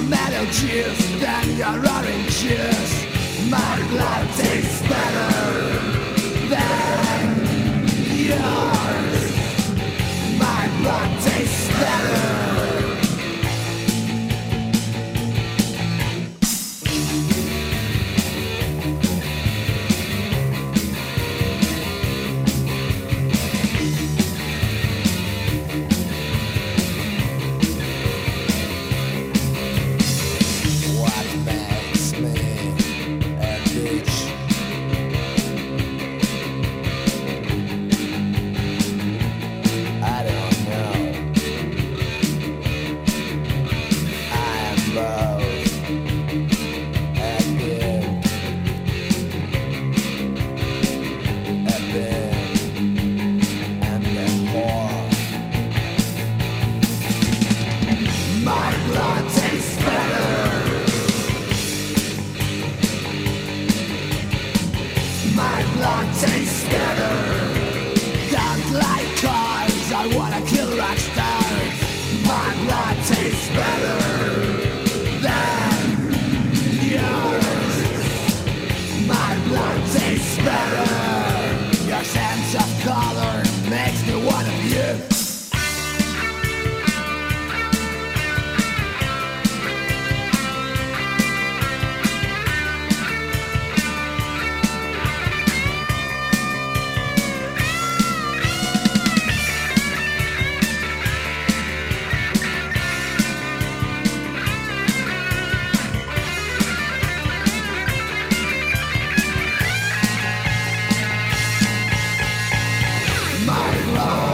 metal juice than your orange juice. My blood tastes better than yours. My blood tastes better. Tastes better. Don't like cars, I wanna kill rock stars. My blood tastes better than yours. My blood tastes better. Your sense of color makes me one of you. My love.